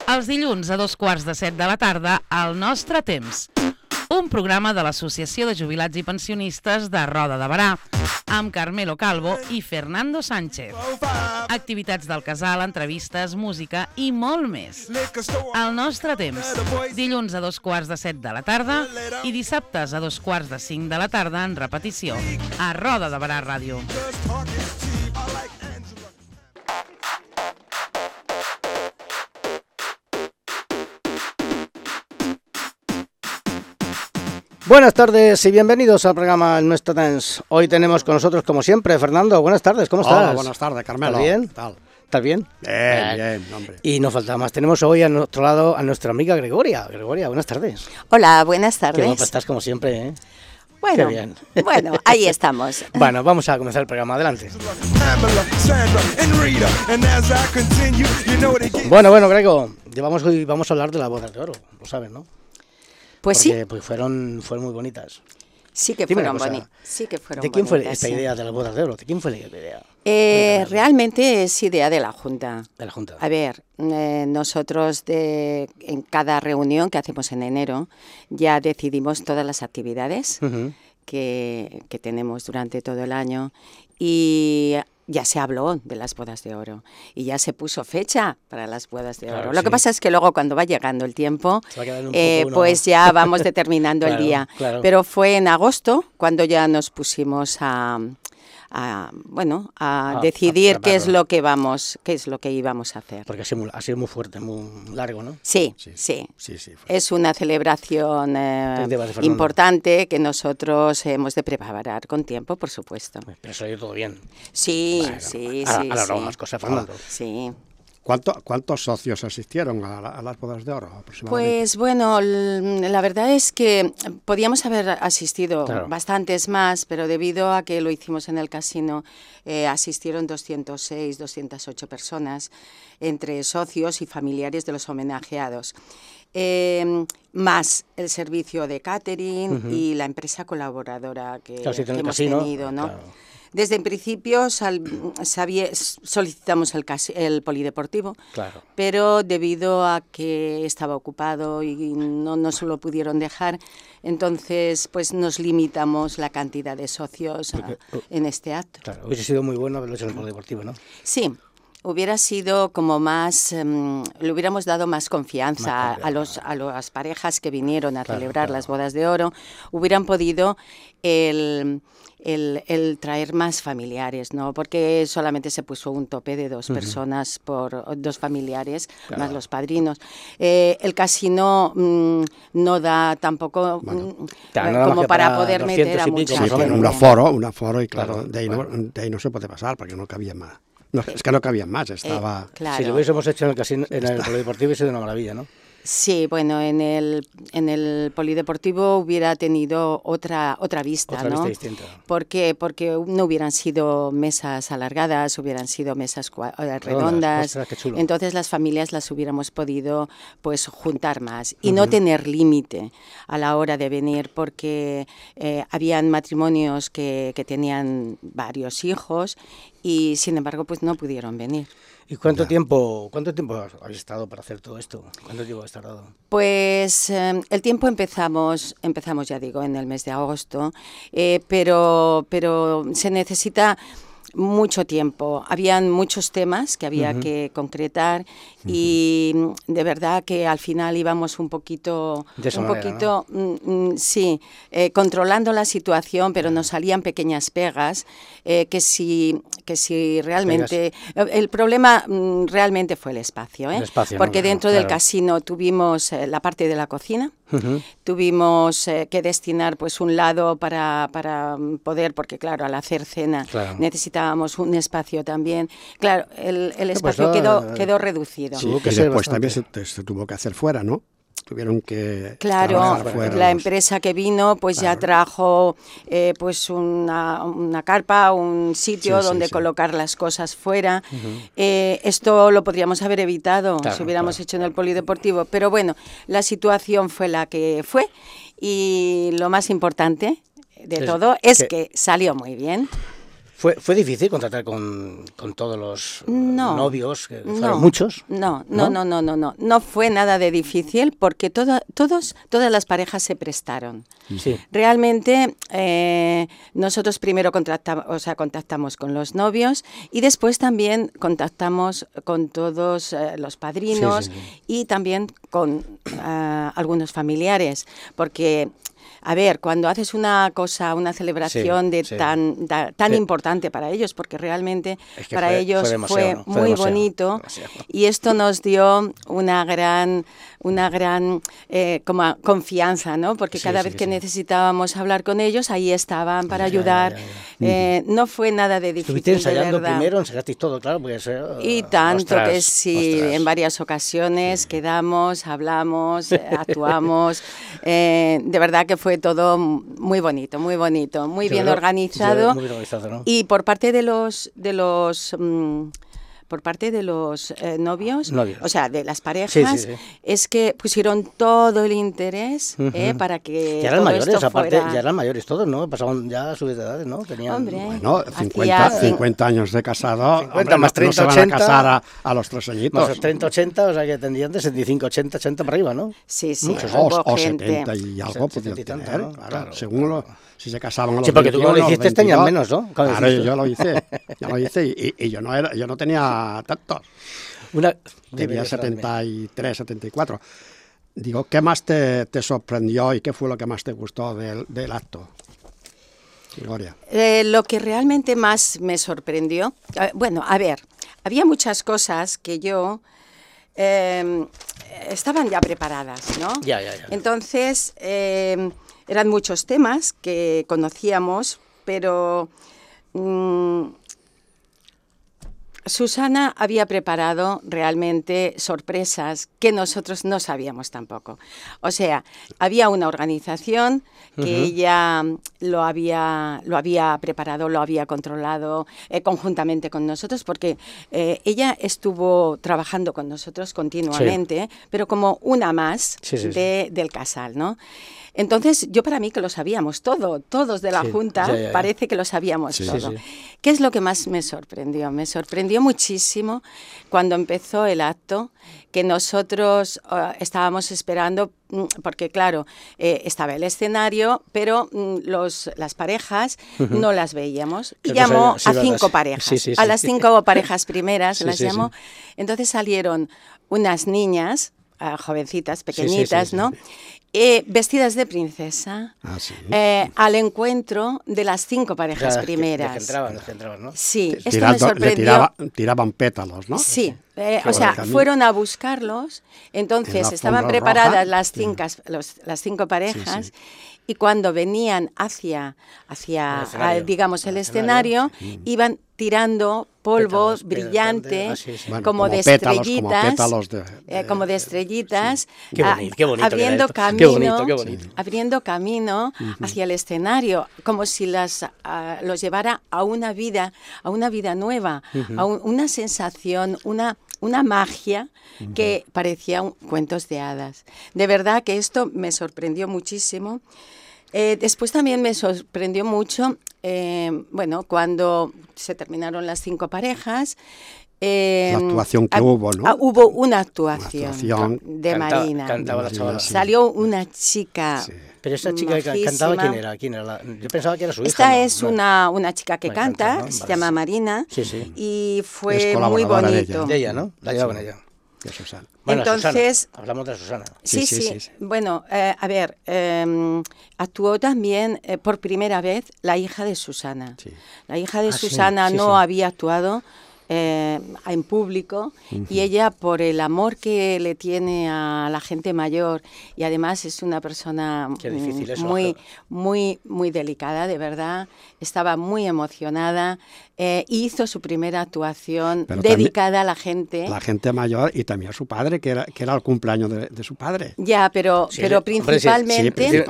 Els dilluns a 2:15 de la tarda, al Nostre Temps. Un programa de l'Associació de Jubilats i Pensionistes de Roda de Berà, amb Carmelo Calvo i Fernando Sánchez. Activitats del casal, entrevistes, música i molt més. El Nostre Temps, dilluns a 2:15 de la tarda i dissabtes a 4:45 de la tarda en repetició, a Roda de Berà Ràdio. Buenas tardes y bienvenidos al programa El Nuestro Dance. Hoy tenemos con nosotros, como siempre, Fernando. Buenas tardes, ¿cómo estás? Hola, buenas tardes, Carmelo. ¿Estás bien? ¿Qué tal? ¿Estás bien? Bien, hombre. Y no falta más. Tenemos hoy a nuestro lado a nuestra amiga Gregoria. Gregoria, buenas tardes. Hola, buenas tardes. Qué guapa estás, como siempre, ¿eh? Bueno, qué bien. Bueno, ahí estamos. Bueno, vamos a comenzar el programa. Adelante. Bueno, Grego, hoy vamos a hablar de las bodas de oro, lo sabes, ¿no? Pues porque, sí. Pues fueron muy bonitas. Sí que Dime fueron una cosa, bonitas. Sí que fueron ¿De quién fue bonitas, esta sí. idea de las bodas de oro? ¿De quién fue la idea? Realmente es idea de la Junta. De la Junta. A ver, nosotros en cada reunión que hacemos en enero ya decidimos todas las actividades que tenemos durante todo el año y ya se habló de las bodas de oro y ya se puso fecha para las bodas de oro. Claro, Lo que pasa es que luego cuando va llegando el tiempo, Se va a quedar un poco uno- pues ya vamos determinando el día. Claro. Pero fue en agosto cuando ya nos pusimos a decidir qué es lo que íbamos a hacer. Porque ha sido muy fuerte, muy largo, ¿no? Sí. Sí. Es una celebración importante que nosotros hemos de preparar con tiempo, por supuesto. Pero salió todo bien. Sí, Bueno, sí. ahora hablamos más cosas, Fernando. Sí. ¿Cuántos socios asistieron a las bodas de oro aproximadamente? Pues bueno, la verdad es que podíamos haber asistido bastantes más, pero debido a que lo hicimos en el casino, asistieron 206, 208 personas, entre socios y familiares de los homenajeados. Más el servicio de catering y la empresa colaboradora que hemos tenido, ¿no? Claro. Desde el principio solicitamos el polideportivo, Claro. pero debido a que estaba ocupado y no nos lo pudieron dejar, entonces pues nos limitamos la cantidad de socios en este acto. Claro, hubiese sido muy bueno haberlo hecho en el polideportivo, ¿no? Sí. Hubiera sido como más, le hubiéramos dado más confianza a las parejas que vinieron a celebrar las bodas de oro, hubieran podido el traer más familiares, ¿no? Porque solamente se puso un tope de 2 personas por 2 familiares, más los padrinos. El casino no da tampoco como para poder meter a mucha gente. Sí, pero un aforo y claro, de ahí no se puede pasar porque no cabía más. No, es que no cabían más, estaba... Claro. Si lo hubiésemos hecho en el casino, en el polideportivo, hubiese sido una maravilla, ¿no? Sí, bueno, en el polideportivo hubiera tenido otra vista, Otra ¿no? vista distinta. Porque no hubieran sido mesas alargadas, hubieran sido mesas redondas. Ostras, qué chulo. Entonces las familias las hubiéramos podido pues juntar más y no tener límite a la hora de venir, porque habían matrimonios que tenían varios hijos y sin embargo pues no pudieron venir. ¿Y cuánto tiempo habéis estado para hacer todo esto? ¿Cuánto tiempo habéis tardado? Pues el tiempo empezamos ya digo en el mes de agosto, pero se necesita mucho tiempo. Habían muchos temas que había que concretar y de verdad que al final íbamos un poquito, controlando la situación, pero nos salían pequeñas pegas que si realmente el problema realmente fue el espacio, El espacio, porque ¿no? dentro del casino tuvimos la parte de la cocina. Tuvimos que destinar pues un lado para poder, porque claro, al hacer cena necesitábamos un espacio también. Claro, el espacio quedó reducido. Sí, y después también se tuvo que hacer fuera, ¿no? Tuvieron que trabajar fuera. La empresa que vino pues ya trajo pues una carpa, un sitio donde colocar las cosas fuera. Esto lo podríamos haber evitado si hubiéramos hecho en el polideportivo, pero bueno, la situación fue la que fue y lo más importante de todo es que salió muy bien. ¿Fue difícil contratar con todos los novios, que fueron muchos? No fue nada de difícil porque todas las parejas se prestaron. Sí. Realmente nosotros primero contactamos con los novios y después también contactamos con todos los padrinos y también con algunos familiares, porque... A ver, cuando haces una celebración tan importante para ellos, porque realmente para ellos fue muy bonito, y esto nos dio una gran como confianza, ¿no? Porque cada vez que necesitábamos hablar con ellos, ahí estaban para ayudar. No fue nada de difícil, ¿Estuviste ensayando de verdad. primero? ¿Ensayasteis todo? Claro, porque y tanto que sí, en varias ocasiones quedamos, hablamos, actuamos. De verdad que fue todo muy bonito, muy bien organizado. Muy organizado, ¿no? Y por parte de los novios, o sea, de las parejas, es que pusieron todo el interés para que ya eran todo mayores, esto aparte, fuera... ya eran mayores todos, ¿no? Pasaban ya a sus edades, ¿no? Tenían... Hombre, bueno, 50 años de casado, 50 hombre, más 30, no se van 80, a casar a los 3 añitos. Más 30, 80, o sea que tendrían de 75, 80 para arriba, ¿no? Sí, Muchos, hubo o gente. 70 y algo 70 podían y tanto, tener, ¿no? claro, según si se casaban a los 21, porque tú cuando lo hiciste tenías menos, ¿no? Claro, yo lo hice y yo no tenía tantos. Tenía 73, 74. Digo, ¿qué más te sorprendió y qué fue lo que más te gustó del acto, Gloria? Lo que realmente más me sorprendió, había muchas cosas que yo estaban ya preparadas, ¿no? Ya. Entonces, eran muchos temas que conocíamos, pero Susana había preparado realmente sorpresas que nosotros no sabíamos tampoco. O sea, había una organización que ella lo había preparado, lo había controlado conjuntamente con nosotros, porque ella estuvo trabajando con nosotros continuamente, pero como una más del casal, ¿no? Entonces, para mí que lo sabíamos todos de la Junta, parece que lo sabíamos todo. ¿Qué es lo que más me sorprendió? Me sorprendió muchísimo cuando empezó el acto, que nosotros estábamos esperando, porque claro, estaba el escenario, pero las parejas no las veíamos. Y llamó a 5 parejas, a las 5 parejas primeras las llamó. Entonces salieron unas niñas, jovencitas, pequeñitas, ¿no? Vestidas de princesa, al encuentro de las 5 parejas primeras. Las que entraban, ¿no? Sí, esto me sorprendió. Tiraban pétalos, ¿no? Sí, fueron a buscarlos, entonces estaban preparadas las 5 parejas, y cuando venían hacia digamos, el escenario, iban tirando polvo pétalos, brillante, como de pétalos, estrellitas, como de estrellitas, qué bonito abriendo bonito. Abriendo camino hacia el escenario, como si los llevara a una vida nueva, a una sensación, una magia que parecía cuentos de hadas. De verdad que esto me sorprendió muchísimo. Después también me sorprendió mucho, cuando se terminaron las 5 parejas. La actuación que hubo, ¿no? Hubo una actuación de Marina. Cantaba la chavala. Salió una chica. Sí. Pero esa chica que cantaba, ¿quién era? Yo pensaba que era su hija. Esta es una chica que canta, ¿no? Se llama Marina, y fue muy bonito. De ella, ¿no? La llevaban ella. De Susana. Bueno, entonces, Susana. Hablamos de Susana. Sí. Bueno, actuó también por primera vez la hija de Susana. Sí. La hija de Susana no había actuado en público, y ella, por el amor que le tiene a la gente mayor, y además es una persona muy delicada, de verdad, estaba muy emocionada, hizo su primera actuación dedicada a la gente mayor, y también a su padre, que era el cumpleaños de su padre. Ya, pero principalmente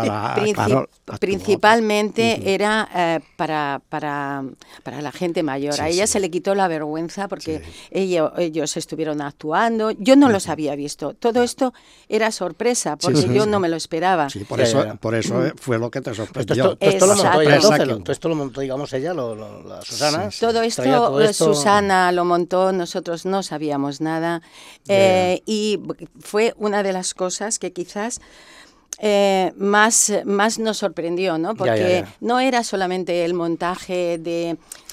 principalmente era para la gente mayor. A ella se le quitó la vergüenza porque ellos estuvieron actuando. Yo no los había visto. Todo esto era sorpresa porque yo no me lo esperaba. Sí, por eso fue lo que te sorprendió. Esto lo montó, digamos, ella, la Susana. Todo esto Susana lo montó, nosotros no sabíamos nada. Y fue una de las cosas que quizás más nos sorprendió, ¿no? Porque no era solamente el montaje de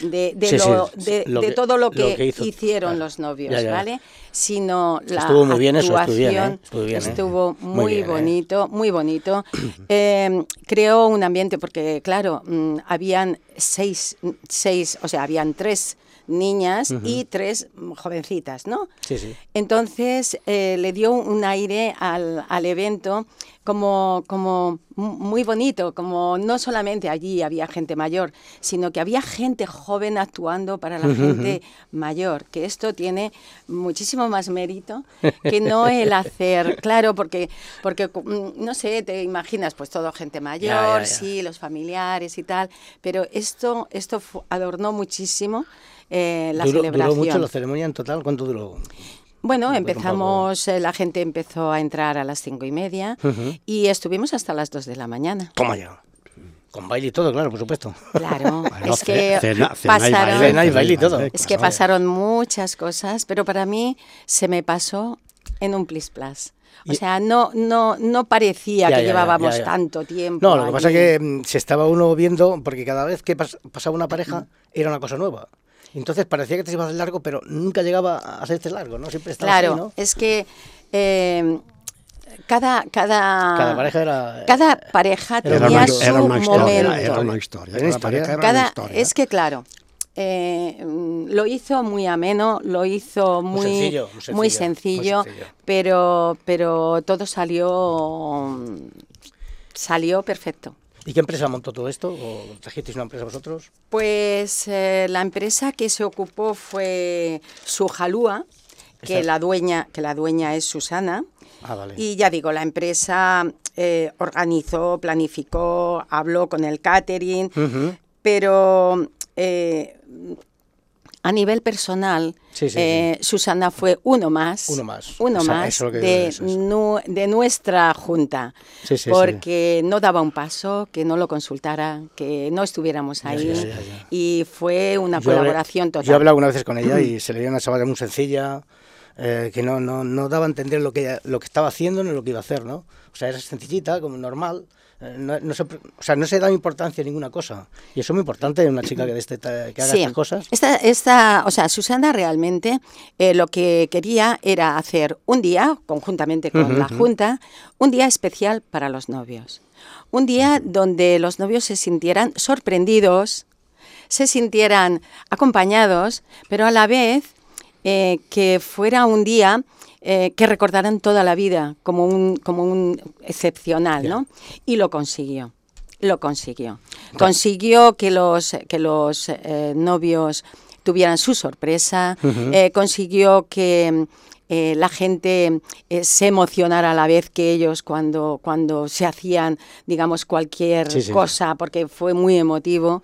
todo lo que hicieron los novios, ¿vale? Sino la estuvo muy bien, actuación, estuvo muy bonito, muy bonito. Creó un ambiente porque, claro, habían habían 3 niñas y 3 jovencitas, ¿no? Sí. Entonces le dio un aire al evento como muy bonito, como no solamente allí había gente mayor, sino que había gente joven actuando para la gente mayor, que esto tiene muchísimo más mérito que no el hacer, claro, porque no sé, te imaginas pues todo gente mayor, sí, los familiares y tal, pero esto adornó muchísimo la celebración. ¿Duró mucho la ceremonia en total? ¿Cuánto duró? Bueno, empezamos, la gente empezó a entrar a las 5:30 y estuvimos hasta las 2 de la mañana. Toma ya. Con baile y todo, claro, por supuesto. Claro, bueno, es que cena y baile y todo. Es que pasaron muchas cosas, pero para mí se me pasó en un plis-plas. O sea, no parecía que llevábamos tanto tiempo. No, lo que pasa es que se estaba uno viendo, porque cada vez que pasaba una pareja era una cosa nueva. Entonces parecía que te ibas a hacer largo, pero nunca llegaba a hacerse largo, ¿no? Siempre estaba así, ¿no? Es que cada pareja tenía su momento. Era una historia. Es que, claro, lo hizo muy ameno, lo hizo muy sencillo, pero todo salió perfecto. ¿Y qué empresa montó todo esto? ¿O trajisteis una empresa vosotros? Pues la empresa que se ocupó fue Sujalúa, que la dueña es Susana. Vale. Y ya digo, la empresa organizó, planificó, habló con el catering, pero a nivel personal, Susana fue uno más de nuestra junta, porque no daba un paso, que no lo consultara, que no estuviéramos ahí, y fue una colaboración total. Yo he hablado algunas veces con ella y se le veía una chavala muy sencilla, que no daba a entender lo que estaba haciendo ni lo que iba a hacer, ¿no? O sea, era sencillita, como normal. No se da importancia a ninguna cosa, y eso es muy importante en una chica que haga estas cosas. Susana realmente lo que quería era hacer un día, conjuntamente con la Junta, un día especial para los novios. Un día donde los novios se sintieran sorprendidos, se sintieran acompañados, pero a la vez que fuera un día que recordaran toda la vida como un excepcional, ¿no? Y lo consiguió. Consiguió que los novios tuvieran su sorpresa, consiguió que la gente se emocionara a la vez que ellos cuando se hacían, digamos, cualquier cosa, porque fue muy emotivo.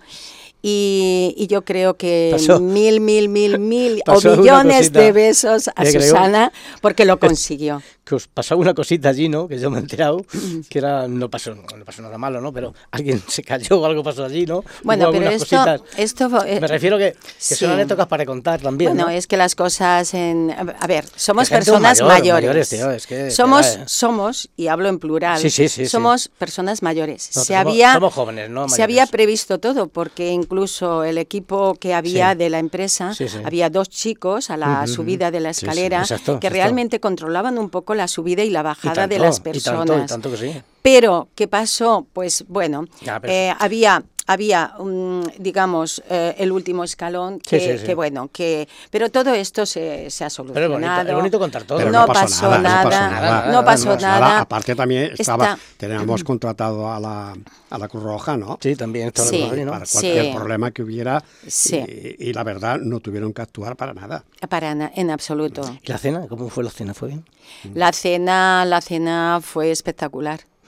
Y yo creo que mil o millones de besos a Susana porque lo consiguió. Que os pasó una cosita allí, ¿no? Que yo me he enterado, que no pasó nada malo, ¿no? Pero alguien se cayó o algo pasó allí, ¿no? Bueno, pero esto me refiero que son anécdotas para contar también, bueno, ¿no? Es que las cosas a ver, somos que personas mayores. Tío, es que, somos, y hablo en plural, somos personas mayores. Somos jóvenes, ¿no? Se había previsto todo, porque incluso el equipo que había de la empresa, había 2 chicos a la subida de la escalera que realmente controlaban un poco la subida y la bajada de las personas. Y tanto que sí. Pero, ¿qué pasó? Pues bueno, había digamos, el último escalón, pero todo esto se ha solucionado. Pero es bonito contar todo. Pero no pasó nada. Aparte también teníamos contratado a la Cruz Roja, ¿no? Sí, también. Para cualquier problema que hubiera, y la verdad no tuvieron que actuar para nada. En absoluto. ¿Y la cena? ¿Cómo fue la cena? ¿Fue bien? La cena fue espectacular.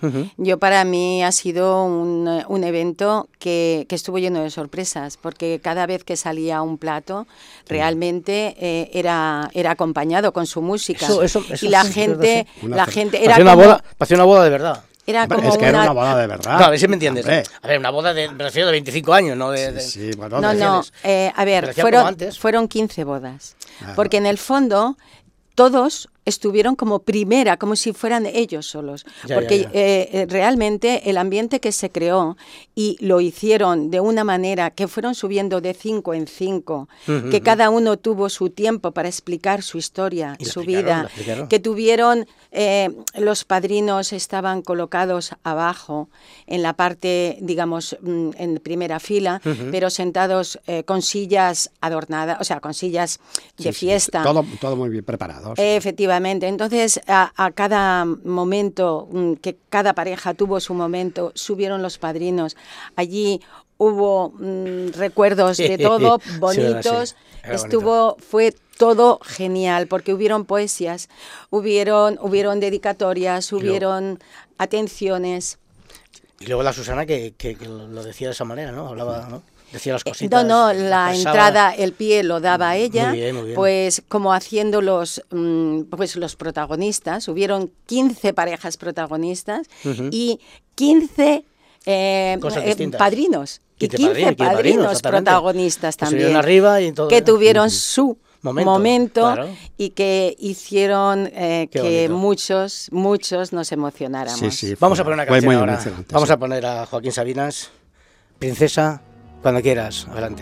Yo, para mí, ha sido un evento que estuvo lleno de sorpresas, porque cada vez que salía un plato, realmente era acompañado con su música. Y la gente era parecía una boda de verdad. Era como era una boda de verdad. Claro, ¿sí me entiendes? A ver, una boda me refiero de 25 años, ¿no? Bueno, no. A ver, fueron 15 bodas. Porque en el fondo todos estuvieron como primera, como si fueran ellos solos. Porque realmente el ambiente que se creó, y lo hicieron de una manera que fueron subiendo de 5 en 5, que cada uno tuvo su tiempo para explicar su historia, su vida, que tuvieron, los padrinos estaban colocados abajo, en la parte, digamos, en primera fila, pero sentados con sillas adornadas, o sea, con sillas de fiesta. Todo muy bien preparado. Efectivamente. Entonces, a cada momento, que cada pareja tuvo su momento, subieron los padrinos. Allí hubo recuerdos de todo, bonitos. Fue todo genial, porque hubieron poesías, hubieron dedicatorias, hubieron atenciones. Y luego la Susana que lo decía de esa manera, ¿no? Hablaba, ¿no? Decía las cositas. La entrada, el pie lo daba ella, muy bien. Pues como haciendo los protagonistas. Hubieron 15 parejas protagonistas y 15 padrinos. Y 15 padrinos protagonistas también. Arriba y todo, que tuvieron su momento claro. Y que hicieron que muchos nos emocionáramos. Sí, vamos a poner una canción ahora. Vamos a poner a Joaquín Sabinas, Princesa. Cuando quieras, adelante.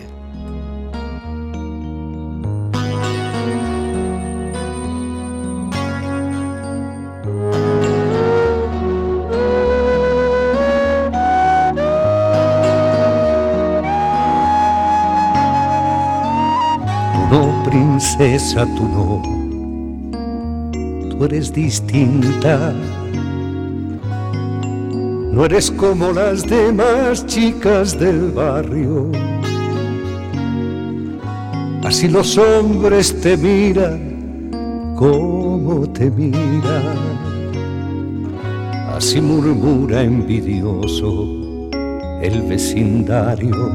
Tú no, princesa, tú no. Tú eres distinta. No eres como las demás chicas del barrio. Así los hombres te miran como te miran. Así murmura envidioso el vecindario.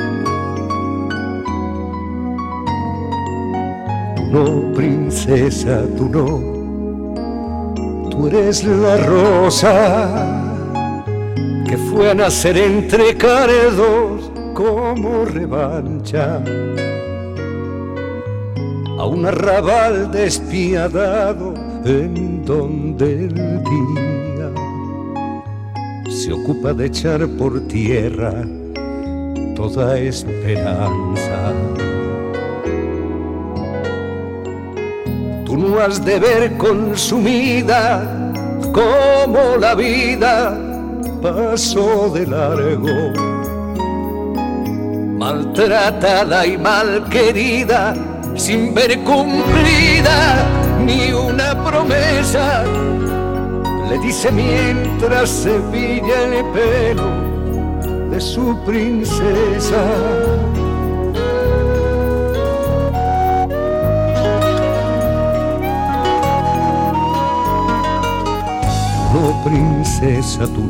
Tú no, princesa, tú no. Tú eres la rosa que fue a nacer entre cardos como revancha a un arrabal despiadado en donde el día se ocupa de echar por tierra toda esperanza. Tú no has de ver consumida como la vida pasó de largo, maltratada y mal querida, sin ver cumplida ni una promesa, le dice mientras cepilla el pelo de su princesa. No, princesa, tú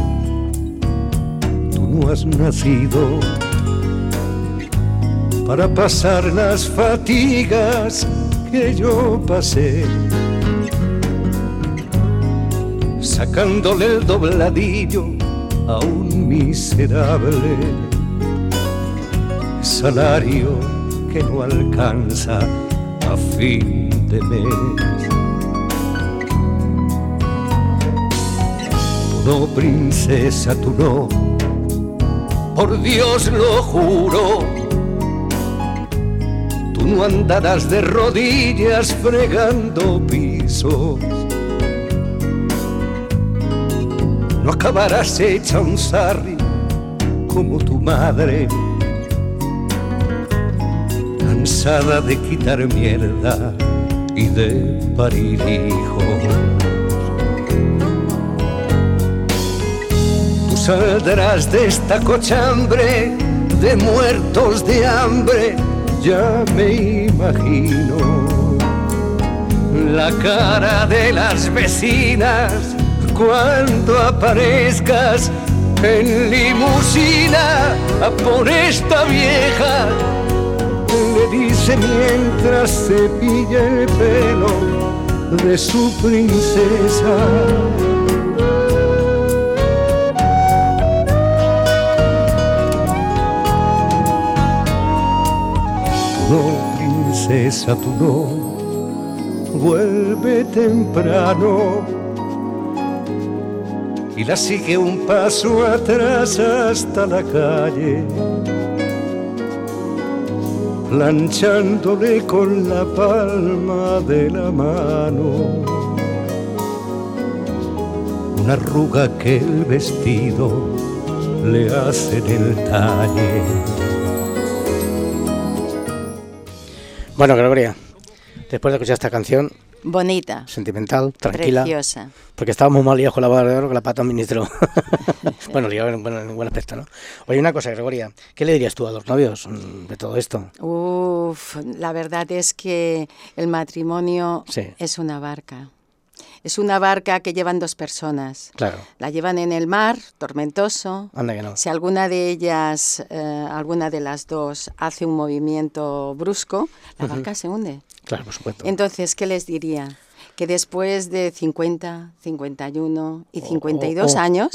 no has nacido para pasar las fatigas que yo pasé, sacándole el dobladillo a un miserable salario que no alcanza a fin de mes. No, princesa, tú no, por Dios lo juro, tú no andarás de rodillas fregando pisos, no acabarás hecha un sarri como tu madre, cansada de quitar mierda y de parir hijos. Saldrás de esta cochambre de muertos de hambre, ya me imagino la cara de las vecinas cuando aparezcas en limusina por esta vieja, le dice mientras cepilla el pelo de su princesa. Tú no, princesa, tú no, vuelve temprano. Y la sigue un paso atrás hasta la calle, planchándole con la palma de la mano una arruga que el vestido le hace en el talle. Bueno, Gregoria, después de escuchar esta canción... Bonita. Sentimental, tranquila. Preciosa. Porque estábamos muy mal liados con la boda de oro que la pata ministro. Bueno, liado en buen aspecto, ¿no? Oye, una cosa, Gregoria, ¿qué le dirías tú a los novios de todo esto? La verdad es que el matrimonio es una barca. Es una barca que llevan dos personas. Claro. La llevan en el mar, tormentoso. Anda que no. Si alguna de ellas, alguna de las dos, hace un movimiento brusco, la barca se hunde. Claro, por supuesto. Entonces, ¿qué les diría? Que después de 50, 51 y 52 años,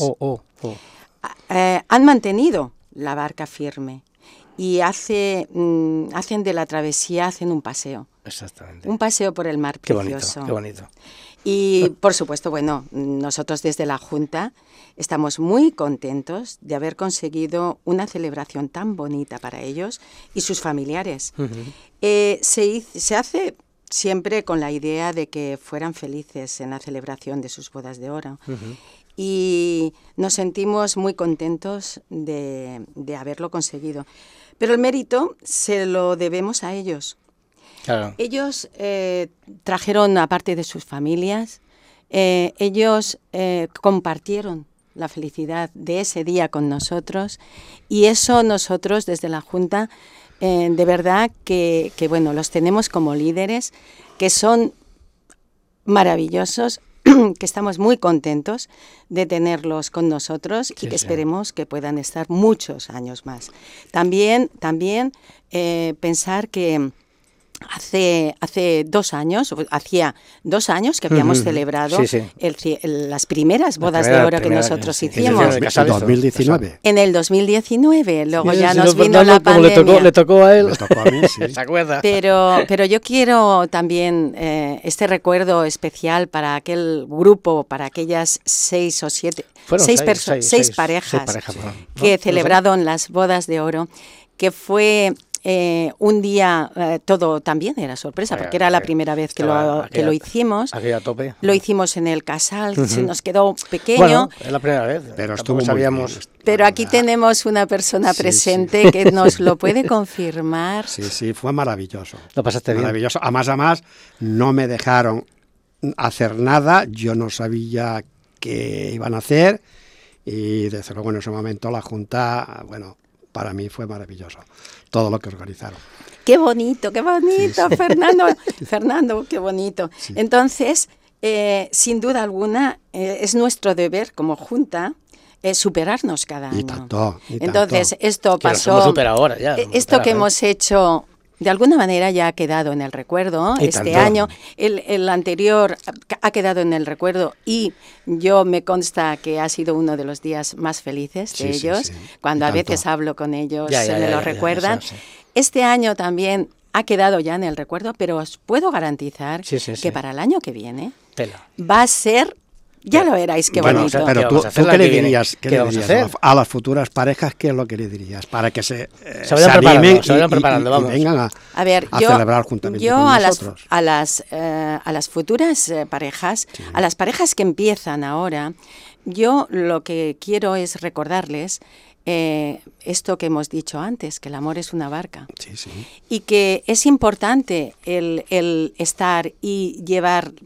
han mantenido la barca firme y hacen de la travesía, hacen un paseo. Exactamente. Un paseo por el mar precioso. Qué bonito. Y, por supuesto, bueno, nosotros desde la Junta estamos muy contentos de haber conseguido una celebración tan bonita para ellos y sus familiares. Se hace siempre con la idea de que fueran felices en la celebración de sus bodas de oro. Y nos sentimos muy contentos de haberlo conseguido. Pero el mérito se lo debemos a ellos. Claro. Ellos trajeron, aparte de sus familias, ellos compartieron la felicidad de ese día con nosotros, y eso nosotros desde la Junta de verdad que bueno, los tenemos como líderes, que son maravillosos, que estamos muy contentos de tenerlos con nosotros y que esperemos que puedan estar muchos años más. También pensar que hacía 2 años que habíamos celebrado las primeras bodas de oro que nosotros hicimos. En 2019. En el 2019, luego ya nos vino la pandemia. Le tocó a él. Le tocó a mí, sí. ¿Se acuerda? Pero yo quiero también este recuerdo especial para aquel grupo, para aquellas 6 o 7, 6 parejas que celebraron las bodas de oro, que fue... un día todo también era sorpresa, porque era la primera vez que lo hicimos. Tope. Lo hicimos en el Casal, se nos quedó pequeño. Bueno, es la primera vez. Pero estuvo sabíamos. Muy bien. Pero aquí tenemos una persona presente que nos lo puede confirmar. Sí, fue maravilloso. Lo pasaste bien. Maravilloso. Además, no me dejaron hacer nada. Yo no sabía qué iban a hacer. Y desde luego en ese momento la Junta, bueno, para mí fue maravilloso todo lo que organizaron. Qué bonito, Fernando, qué bonito. Sí. Entonces, sin duda alguna, es nuestro deber como Junta superarnos cada año. Y tanto. Entonces, esto pasó. Lo supera ahora, ya. Esto que hemos hecho, de alguna manera ya ha quedado en el recuerdo. Este año, el anterior ha quedado en el recuerdo, y yo me consta que ha sido uno de los días más felices de ellos. Cuando a veces hablo con ellos, me lo recuerdan. Este año también ha quedado ya en el recuerdo, pero os puedo garantizar que para el año que viene va a ser... Ya lo veréis, qué bonito. Pero tú ¿qué le dirías, a las futuras parejas? ¿Qué es lo que le dirías? Para que se vayan preparando, vamos. Y vengan a celebrar juntamente con nosotros. A las futuras parejas, a las parejas que empiezan ahora, yo lo que quiero es recordarles esto que hemos dicho antes, que el amor es una barca. Y que es importante el estar y llevar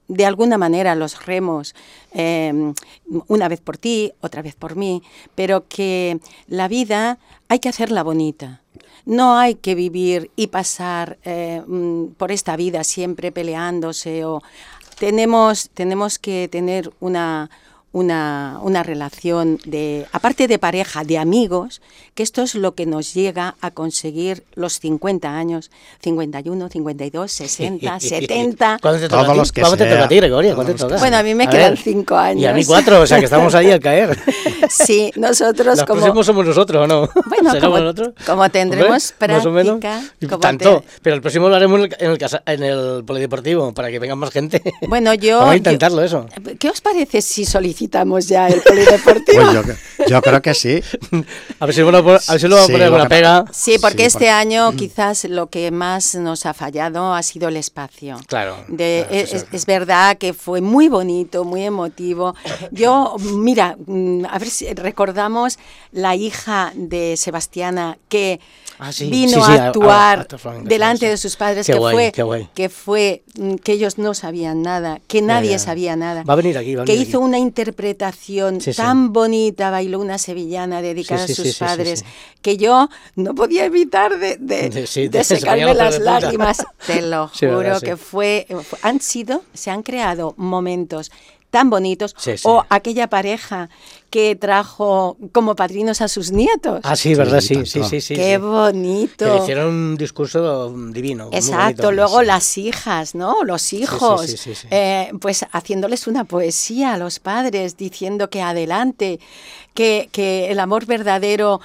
de alguna manera los remos, una vez por ti, otra vez por mí, pero que la vida hay que hacerla bonita. No hay que vivir y pasar por esta vida siempre peleándose. Tenemos que tener una relación aparte de pareja, de amigos, que esto es lo que nos llega a conseguir los 50 años, 51, 52, 60, 70. ¿Cuándo te toca a ti, Gregoria? ¿Cuándo te toca? Bueno, a mí me quedan 5 años. Y a mí 4, o sea que estamos ahí al caer. Sí, nosotros Los próximos somos nosotros, ¿o no? Bueno, como tendremos práctica... Más o menos. Tanto, pero el próximo lo haremos en el polideportivo, para que venga más gente. Bueno, vamos a intentarlo, eso. ¿Qué os parece si solicitamos ya el polideportivo? Pues yo creo que sí. A ver si lo vamos a poner con la pega. Sí, porque este año quizás lo que más nos ha fallado ha sido el espacio. Claro. Es verdad que fue muy bonito, muy emotivo. Mira, a ver si recordamos la hija de Sebastiana que vino a actuar delante de sus padres, que ellos no sabían nada, que nadie sabía nada. Va a venir aquí. Que hizo una interpretación tan bonita, bailó una sevillana dedicada a sus padres, que yo no podía evitar de secarme las lágrimas. Te lo juro que se han creado momentos tan bonitos, o aquella pareja que trajo como padrinos a sus nietos. Ah, sí, verdad, sí. Qué bonito. Que le hicieron un discurso divino. Exacto, luego las hijas, ¿no? Los hijos, pues haciéndoles una poesía a los padres, diciendo que adelante, que el amor verdadero,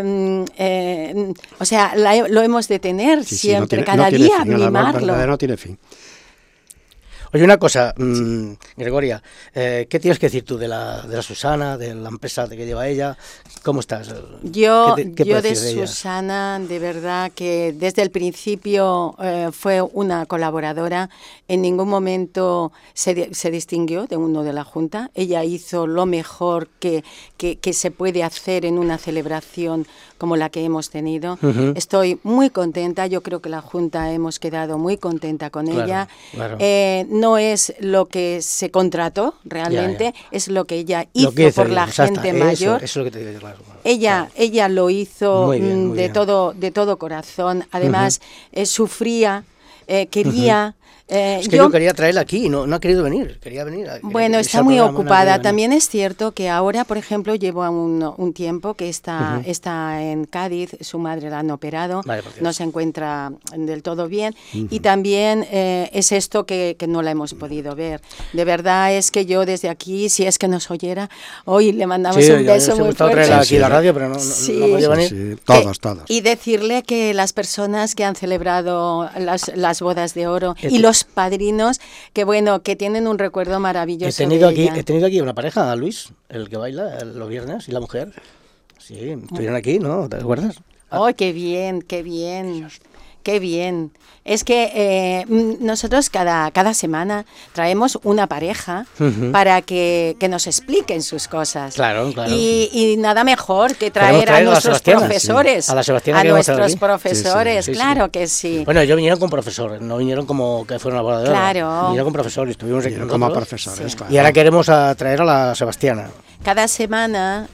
o sea, lo hemos de tener siempre, cada día, mimarlo. El amor verdadero no tiene fin. Oye, una cosa, Gregoria, ¿qué tienes que decir tú de la Susana, de la empresa que lleva ella? ¿Cómo estás? Yo de Susana, de verdad que desde el principio fue una colaboradora, en ningún momento se distinguió de uno de la Junta. Ella hizo lo mejor que se puede hacer en una celebración como la que hemos tenido. Estoy muy contenta, yo creo que la Junta hemos quedado muy contenta con ella. Claro. No es lo que se contrató realmente, es lo que ella hizo por la gente mayor. Eso es lo que te digo, claro. Ella lo hizo muy bien. de todo corazón. Además, sufría, quería... es que yo quería traerla aquí y no ha querido venir. Bueno, está muy ocupada. También es cierto que ahora, por ejemplo, llevo un tiempo que está en Cádiz, su madre la han operado, no se encuentra del todo bien, y también es esto que no la hemos podido ver. De verdad es que yo desde aquí, si es que nos oyera, hoy le mandamos un beso muy fuerte. Traerla aquí a la radio, pero no podía venir. Sí, todos. Y decirle que las personas que han celebrado las bodas de oro y los padrinos, que bueno, que tienen un recuerdo maravilloso. He tenido aquí una pareja, a Luis, el que baila los viernes, y la mujer. Sí, estuvieron aquí, ¿no? ¿Te acuerdas? ¡Oh, qué bien! ¡Qué bien! Es que nosotros cada semana traemos una pareja para que nos expliquen sus cosas. Claro. Y nada mejor que traer a nuestros profesores. A la Sebastiana, a nuestros profesores, claro que sí. Bueno, ellos vinieron con profesores, no vinieron como que fueron a boda de oro. Claro. Vinieron con profesores, estuvimos aquí como profesores, claro. Y ahora queremos traer a la Sebastiana. Cada semana,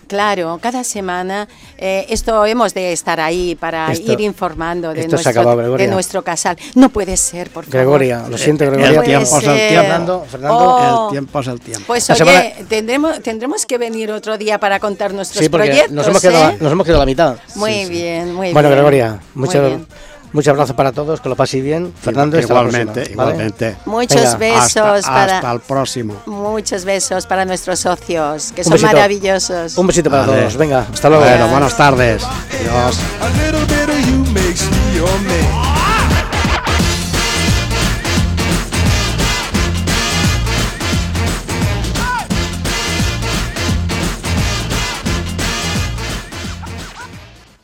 esto hemos de estar ahí para ir informando de nuestro casal. No puede ser, por favor. Gregoria, lo siento, Gregoria. El tiempo es el tiempo. Fernando, el tiempo es el tiempo. Pues oye, tendremos que venir otro día para contar nuestros proyectos. Nos hemos quedado a la mitad. Muy bien. Bueno, Gregoria, muchos abrazos para todos, que lo paséis bien. Fernando, igualmente. Muchos besos hasta el próximo. Muchos besos para nuestros socios, que son maravillosos. Un besito para todos. Venga, hasta luego. Bueno, buenas tardes. Adiós.